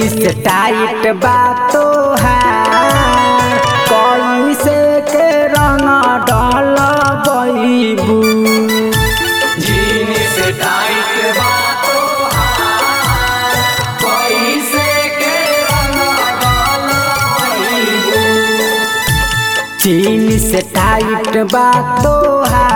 Jeans tight बातो है कैसे के रंग डाल बैबू। जीन्स टाइट बातो है कैसे के रंग डाल बैबू। जीन्स टाइट बातो है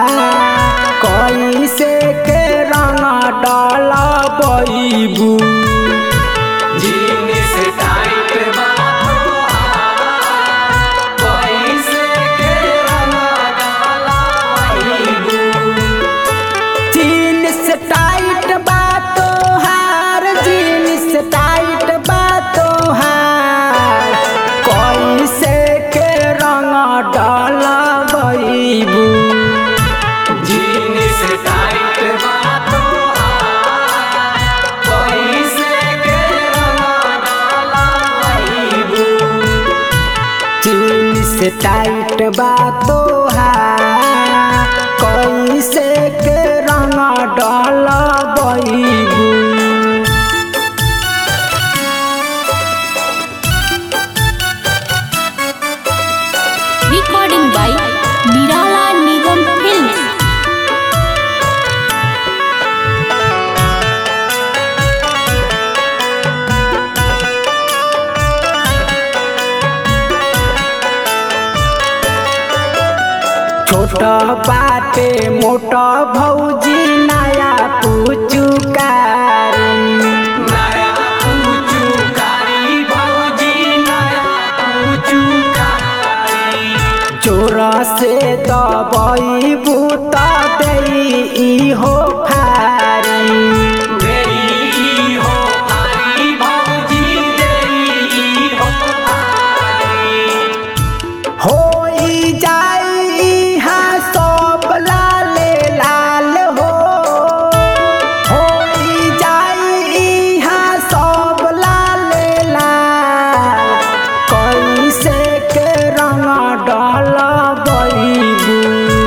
कैसे के रंग डाल बैबू। जीन्स टाइट बातो है कैसे के रंग डाल बैबू। जीन्स टाइट बातो हार जीन्स टाइट बातो हार कैसे के रंग डाल बैबू। जीन्स टाइट बातो है कैसे के रंग डाल बैबू। जीन्स टाइट बातो है कैसे के रंग डाल बैबू। Recording by Nirala Nigam Films. छोटा बाटे मोटा भौजी नया पुचुकारी। नया पुचुकारी भौजी नया पुचुकारी। चोर से दबई बूता दई हो फारी। देई हो फारी भौजी देई हो फारी। होई जाई हाँ सब लाले लाल हो। होई जाई हाँ सब लाले लाल कैसे के रंग डाल बैबू।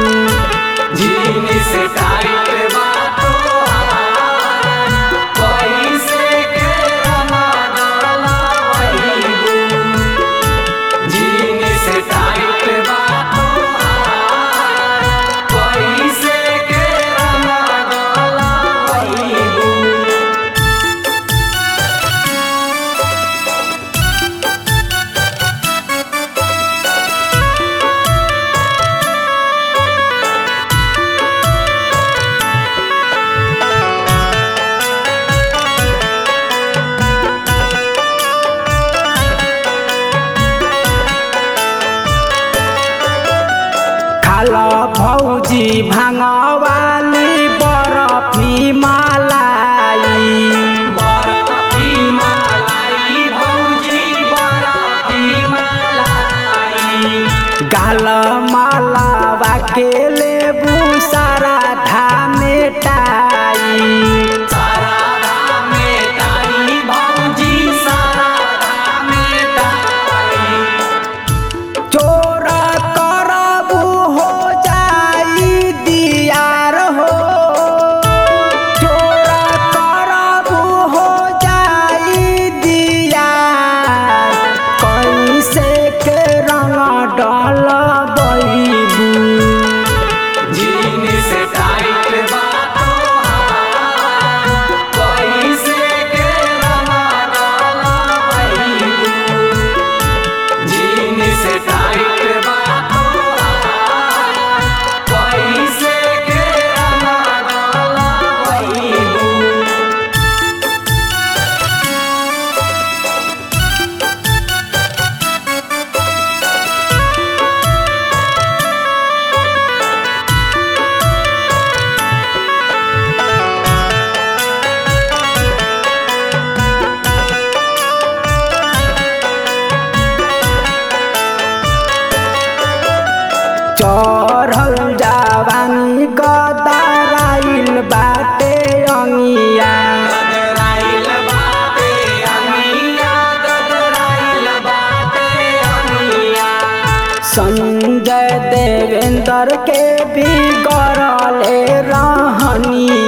जीन्स टाइट बातो है कैसे के रंग डाल बैबू। जीन्स टाइट बातो है कैसे के रंग डाल बैबू। खाला भौजी भांगवाली बरफी मलाई। बरफी मलाई भौजी बरफी मलाई। गाल मालावा के लेबू सारा धामे टाई। सारा धामे टाई भौजी सारा धामे टाई। चोर करबू हो जाई दियार हो। चोर करबू हो जाई दियार कैसे के रंग डाल बैबू। जीन्स टाइट बातो है कैसे के रंग डाल बैबू। जीन्स टाइट बातो है कैसे के रंग डाल बैबू। चढ़ल जवानी गदराइल बाटे अंगिया। गदराइल बाटे अंगिया गदराइल बाटे अंगिया। संजय देवेंद्र के बिगड़ले रहनिया।